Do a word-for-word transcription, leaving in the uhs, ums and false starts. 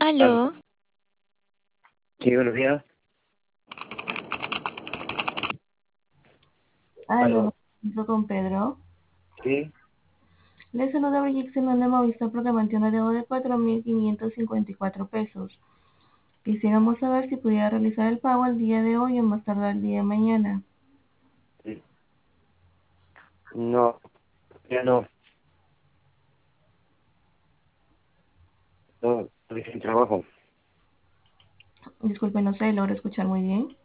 Aló, Aló, sí, buenos días. Aló, Aló, hablo con Pedro. sí, Le saluda Brigitte Simón de Movistar porque mantiene una deuda de cuatro mil quinientos cincuenta y cuatro pesos. Quisiéramos saber si pudiera realizar el pago el día de hoy o más tardar el día de mañana. sí. No, ya no, no, estoy sin trabajo. Disculpe, no sé, logro escuchar muy bien.